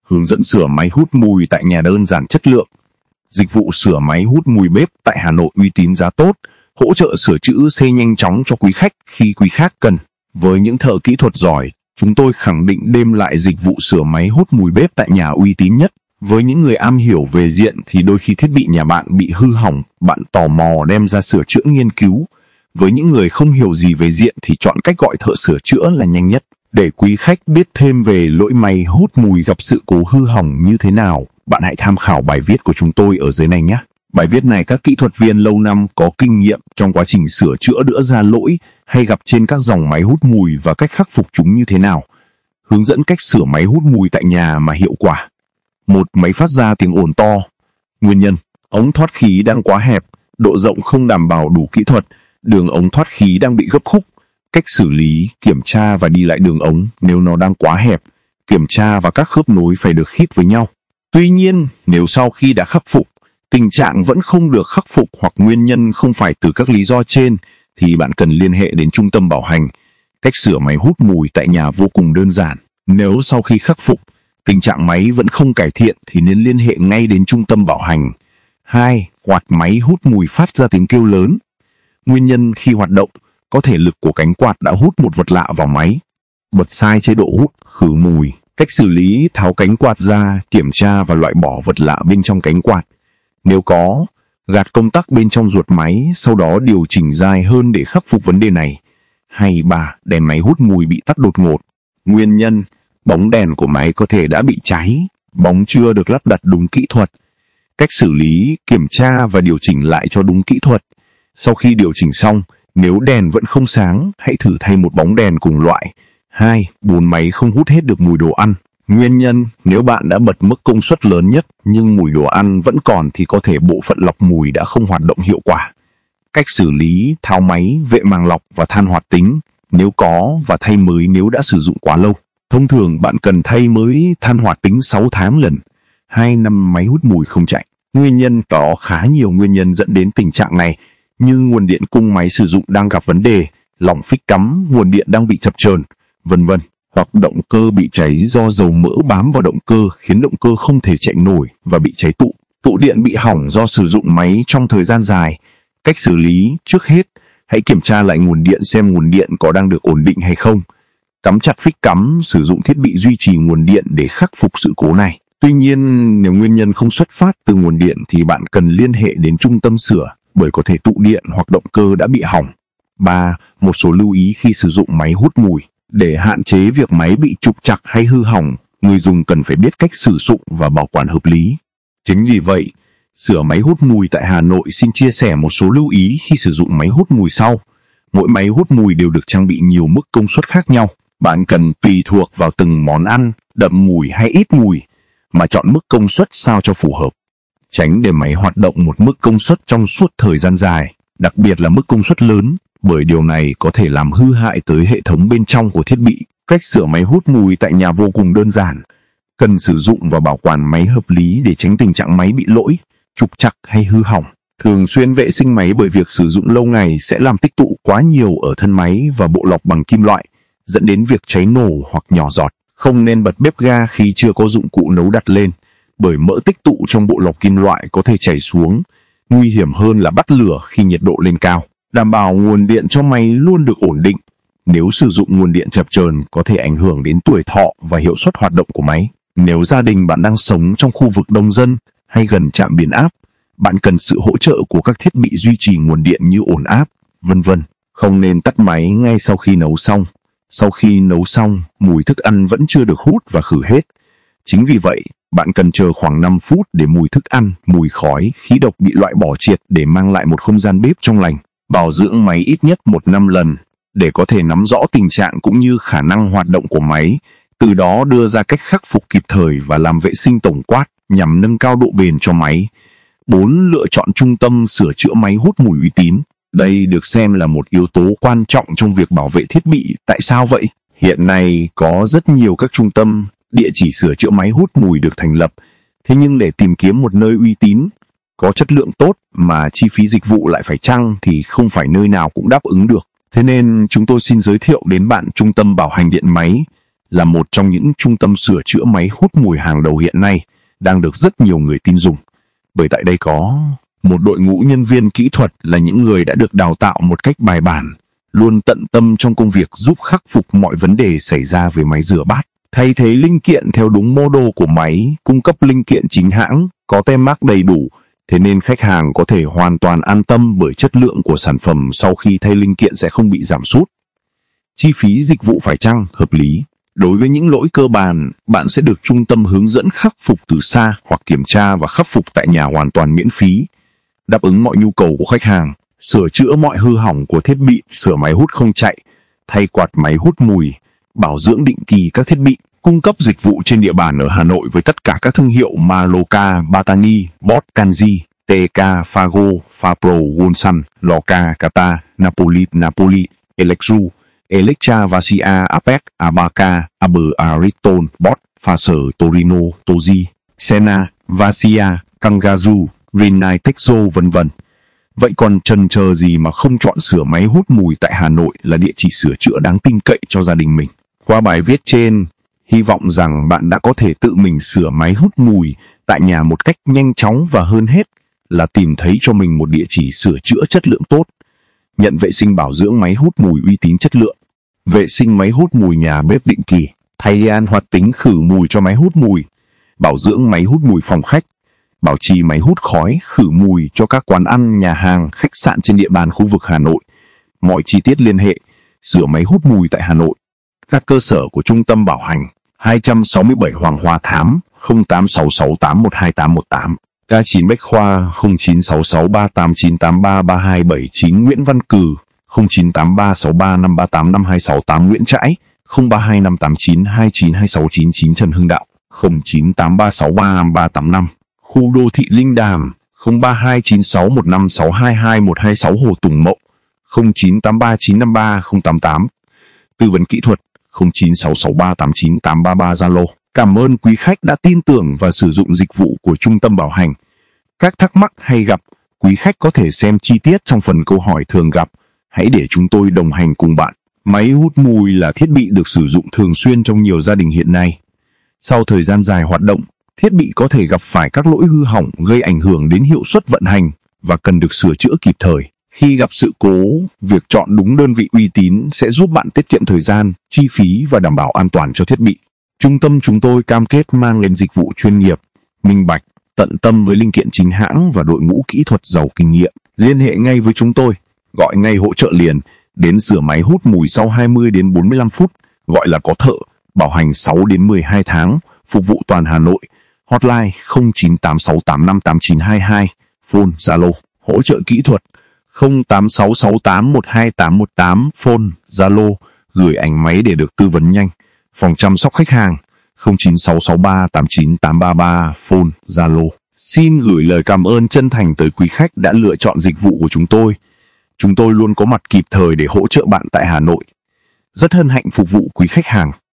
Hướng dẫn sửa máy hút mùi tại nhà đơn giản chất lượng. Dịch vụ sửa máy hút mùi bếp tại Hà Nội uy tín giá tốt, hỗ trợ sửa chữa xe nhanh chóng cho quý khách khi quý khách cần. Với những thợ kỹ thuật giỏi, chúng tôi khẳng định đem lại dịch vụ sửa máy hút mùi bếp tại nhà uy tín nhất. Với những người am hiểu về điện thì đôi khi thiết bị nhà bạn bị hư hỏng, bạn tò mò đem ra sửa chữa nghiên cứu. Với những người không hiểu gì về điện thì chọn cách gọi thợ sửa chữa là nhanh nhất. Để quý khách biết thêm về lỗi máy hút mùi gặp sự cố hư hỏng như thế nào, bạn hãy tham khảo bài viết của chúng tôi ở dưới này nhé. Bài viết này các kỹ thuật viên lâu năm có kinh nghiệm trong quá trình sửa chữa đưa ra lỗi hay gặp trên các dòng máy hút mùi và cách khắc phục chúng như thế nào. Hướng dẫn cách sửa máy hút mùi tại nhà mà hiệu quả. 1. Máy phát ra tiếng ồn to. Nguyên nhân: ống thoát khí đang quá hẹp, độ rộng không đảm bảo đủ kỹ thuật, đường ống thoát khí đang bị gấp khúc. Cách xử lý: kiểm tra và đi lại đường ống nếu nó đang quá hẹp. Kiểm tra và các khớp nối phải được khít với nhau. Tuy nhiên, nếu sau khi đã khắc phục, tình trạng vẫn không được khắc phục hoặc nguyên nhân không phải từ các lý do trên, thì bạn cần liên hệ đến trung tâm bảo hành. Cách sửa máy hút mùi tại nhà vô cùng đơn giản. Nếu sau khi khắc phục, tình trạng máy vẫn không cải thiện thì nên liên hệ ngay đến trung tâm bảo hành. 2. Quạt máy hút mùi phát ra tiếng kêu lớn. Nguyên nhân: khi hoạt động, có thể lực của cánh quạt đã hút một vật lạ vào máy. Bật sai chế độ hút, khử mùi. Cách xử lý: tháo cánh quạt ra, kiểm tra và loại bỏ vật lạ bên trong cánh quạt. Nếu có, gạt công tắc bên trong ruột máy, sau đó điều chỉnh dài hơn để khắc phục vấn đề này. 3. Đèn máy hút mùi bị tắt đột ngột. Nguyên nhân: bóng đèn của máy có thể đã bị cháy, bóng chưa được lắp đặt đúng kỹ thuật. Cách xử lý: kiểm tra và điều chỉnh lại cho đúng kỹ thuật. Sau khi điều chỉnh xong, nếu đèn vẫn không sáng, hãy thử thay một bóng đèn cùng loại. 4. Máy không hút hết được mùi đồ ăn. Nguyên nhân: nếu bạn đã bật mức công suất lớn nhất nhưng mùi đồ ăn vẫn còn thì có thể bộ phận lọc mùi đã không hoạt động hiệu quả. Cách xử lý: tháo máy, vệ màng lọc và than hoạt tính nếu có và thay mới nếu đã sử dụng quá lâu. Thông thường bạn cần thay mới than hoạt tính 6 tháng lần. 2 năm máy hút mùi không chạy. Nguyên nhân: có khá nhiều nguyên nhân dẫn đến tình trạng này, như nguồn điện cung máy sử dụng đang gặp vấn đề, lỏng phích cắm, nguồn điện đang bị chập chờn, vân vân. Hoặc động cơ bị cháy do dầu mỡ bám vào động cơ khiến động cơ không thể chạy nổi và bị cháy tụ. Tụ điện bị hỏng do sử dụng máy trong thời gian dài. Cách xử lý: trước hết, hãy kiểm tra lại nguồn điện xem nguồn điện có đang được ổn định hay không. Cắm chặt phích cắm, sử dụng thiết bị duy trì nguồn điện để khắc phục sự cố này. Tuy nhiên, nếu nguyên nhân không xuất phát từ nguồn điện thì bạn cần liên hệ đến trung tâm sửa, bởi có thể tụ điện hoặc động cơ đã bị hỏng. 3. Một số lưu ý khi sử dụng máy hút mùi. Để hạn chế việc máy bị trục trặc hay hư hỏng, người dùng cần phải biết cách sử dụng và bảo quản hợp lý. Chính vì vậy, sửa máy hút mùi tại Hà Nội xin chia sẻ một số lưu ý khi sử dụng máy hút mùi sau. Mỗi máy hút mùi đều được trang bị nhiều mức công suất khác nhau. Bạn cần tùy thuộc vào từng món ăn, đậm mùi hay ít mùi, mà chọn mức công suất sao cho phù hợp. Tránh để máy hoạt động một mức công suất trong suốt thời gian dài, đặc biệt là mức công suất lớn, bởi điều này có thể làm hư hại tới hệ thống bên trong của thiết bị. Cách sửa máy hút mùi tại nhà vô cùng đơn giản. Cần sử dụng và bảo quản máy hợp lý để tránh tình trạng máy bị lỗi, trục trặc hay hư hỏng. Thường xuyên vệ sinh máy, bởi việc sử dụng lâu ngày sẽ làm tích tụ quá nhiều ở thân máy và bộ lọc bằng kim loại, dẫn đến việc cháy nổ hoặc nhỏ giọt. Không nên bật bếp ga khi chưa có dụng cụ nấu đặt lên, bởi mỡ tích tụ trong bộ lọc kim loại có thể chảy xuống. Nguy hiểm hơn là bắt lửa khi nhiệt độ lên cao. Đảm bảo nguồn điện cho máy luôn được ổn định. Nếu sử dụng nguồn điện chập chờn có thể ảnh hưởng đến tuổi thọ và hiệu suất hoạt động của máy. Nếu gia đình bạn đang sống trong khu vực đông dân hay gần trạm biến áp, bạn cần sự hỗ trợ của các thiết bị duy trì nguồn điện như ổn áp, vân vân. Không nên tắt máy ngay sau khi nấu xong. Sau khi nấu xong, mùi thức ăn vẫn chưa được hút và khử hết. Chính vì vậy, bạn cần chờ khoảng 5 phút để mùi thức ăn, mùi khói, khí độc bị loại bỏ triệt để mang lại một không gian bếp trong lành. Bảo dưỡng máy ít nhất 1 năm lần, để có thể nắm rõ tình trạng cũng như khả năng hoạt động của máy, từ đó đưa ra cách khắc phục kịp thời và làm vệ sinh tổng quát nhằm nâng cao độ bền cho máy. 4. Lựa chọn trung tâm sửa chữa máy hút mùi uy tín. Đây được xem là một yếu tố quan trọng trong việc bảo vệ thiết bị. Tại sao vậy? Hiện nay có rất nhiều các trung tâm, địa chỉ sửa chữa máy hút mùi được thành lập. Thế nhưng để tìm kiếm một nơi uy tín, có chất lượng tốt mà chi phí dịch vụ lại phải chăng thì không phải nơi nào cũng đáp ứng được. Thế nên chúng tôi xin giới thiệu đến bạn Trung tâm Bảo hành Điện Máy, là một trong những trung tâm sửa chữa máy hút mùi hàng đầu hiện nay, đang được rất nhiều người tin dùng. Bởi tại đây có một đội ngũ nhân viên kỹ thuật là những người đã được đào tạo một cách bài bản, luôn tận tâm trong công việc giúp khắc phục mọi vấn đề xảy ra về máy rửa bát, thay thế linh kiện theo đúng model của máy, cung cấp linh kiện chính hãng, có tem mác đầy đủ, thế nên khách hàng có thể hoàn toàn an tâm bởi chất lượng của sản phẩm sau khi thay linh kiện sẽ không bị giảm sút. Chi phí dịch vụ phải chăng hợp lý? Đối với những lỗi cơ bản, bạn sẽ được trung tâm hướng dẫn khắc phục từ xa hoặc kiểm tra và khắc phục tại nhà hoàn toàn miễn phí, đáp ứng mọi nhu cầu của khách hàng, sửa chữa mọi hư hỏng của thiết bị, sửa máy hút không chạy, thay quạt máy hút mùi, bảo dưỡng định kỳ các thiết bị, cung cấp dịch vụ trên địa bàn ở Hà Nội với tất cả các thương hiệu Maloca, Batani, Bosch, Kanji, TK, Fago, Fapro, Wonsan, Loca, Kata, Napoli, Electru, Electra, Vasia, Apex, Abaca, Aber, Ariton, Bosch, Faser, Torino, Toji, Sena, Vasia, Kangazu, Rinnai, Texo, vân vân. Vậy còn chần chờ gì mà không chọn sửa máy hút mùi tại Hà Nội là địa chỉ sửa chữa đáng tin cậy cho gia đình mình. Qua bài viết trên, hy vọng rằng bạn đã có thể tự mình sửa máy hút mùi tại nhà một cách nhanh chóng và hơn hết là tìm thấy cho mình một địa chỉ sửa chữa chất lượng tốt. Nhận vệ sinh bảo dưỡng máy hút mùi uy tín chất lượng. Vệ sinh máy hút mùi nhà bếp định kỳ, thay an hoạt tính khử mùi cho máy hút mùi, bảo dưỡng máy hút mùi phòng khách, bảo trì máy hút khói, khử mùi cho các quán ăn, nhà hàng, khách sạn trên địa bàn khu vực Hà Nội. Mọi chi tiết liên hệ, sửa máy hút mùi tại Hà Nội. Các cơ sở của Trung tâm Bảo Hành, 267 Hoàng Hoa Thám, 0866812818. K9 Bách Khoa, 096638983329 Nguyễn Văn Cừ, 098363538528 Nguyễn Trãi, 032589292699 Trần Hưng Đạo, 0983635385. Khu đô thị Linh Đàm, 03296156222126 Hồ Tùng Mậu, 0983953088. Tư vấn kỹ thuật, 0966389833 Zalo. Cảm ơn quý khách đã tin tưởng và sử dụng dịch vụ của Trung tâm Bảo Hành. Các thắc mắc hay gặp, quý khách có thể xem chi tiết trong phần câu hỏi thường gặp. Hãy để chúng tôi đồng hành cùng bạn. Máy hút mùi là thiết bị được sử dụng thường xuyên trong nhiều gia đình hiện nay. Sau thời gian dài hoạt động, thiết bị có thể gặp phải các lỗi hư hỏng gây ảnh hưởng đến hiệu suất vận hành và cần được sửa chữa kịp thời. Khi gặp sự cố, việc chọn đúng đơn vị uy tín sẽ giúp bạn tiết kiệm thời gian, chi phí và đảm bảo an toàn cho thiết bị. Trung tâm chúng tôi cam kết mang đến dịch vụ chuyên nghiệp, minh bạch, tận tâm với linh kiện chính hãng và đội ngũ kỹ thuật giàu kinh nghiệm. Liên hệ ngay với chúng tôi, gọi ngay hỗ trợ liền, đến sửa máy hút mùi sau 20 đến 45 phút, gọi là có thợ, bảo hành 6 đến 12 tháng, phục vụ toàn Hà Nội. Hotline 0986858922, phone Zalo, hỗ trợ kỹ thuật 0866812818, phone Zalo, gửi ảnh máy để được tư vấn nhanh. Phòng chăm sóc khách hàng 0966389833, phone Zalo. Xin gửi lời cảm ơn chân thành tới quý khách đã lựa chọn dịch vụ của chúng tôi. Chúng tôi luôn có mặt kịp thời để hỗ trợ bạn tại Hà Nội. Rất hân hạnh phục vụ quý khách hàng.